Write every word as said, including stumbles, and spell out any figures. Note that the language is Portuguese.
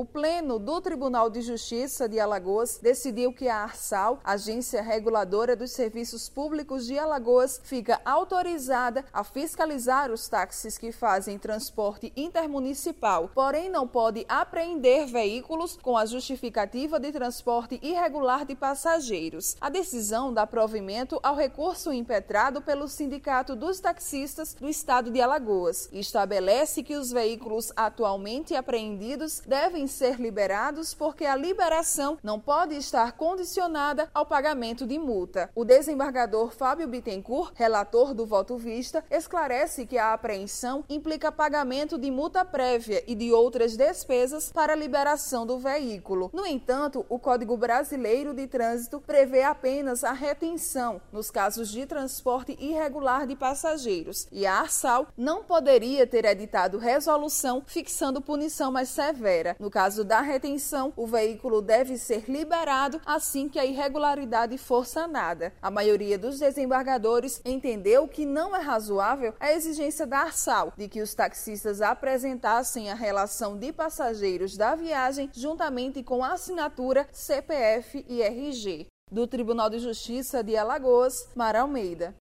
O Pleno do Tribunal de Justiça de Alagoas decidiu que a Arsal, Agência Reguladora dos Serviços Públicos de Alagoas, fica autorizada a fiscalizar os táxis que fazem transporte intermunicipal, porém não pode apreender veículos com a justificativa de transporte irregular de passageiros. A decisão dá provimento ao recurso impetrado pelo Sindicato dos Taxistas do Estado de Alagoas e estabelece que os veículos atualmente apreendidos devem ser liberados porque a liberação não pode estar condicionada ao pagamento de multa. O desembargador Fábio Bittencourt, relator do voto vista, esclarece que a apreensão implica pagamento de multa prévia e de outras despesas para a liberação do veículo. No entanto, o Código Brasileiro de Trânsito prevê apenas a retenção nos casos de transporte irregular de passageiros e a Arsal não poderia ter editado resolução fixando punição mais severa. No caso da retenção, o veículo deve ser liberado assim que a irregularidade for sanada. A maioria dos desembargadores entendeu que não é razoável a exigência da Arsal de que os taxistas apresentassem a relação de passageiros da viagem juntamente com a assinatura, C P F e R G. Do Tribunal de Justiça de Alagoas, Mara Almeida.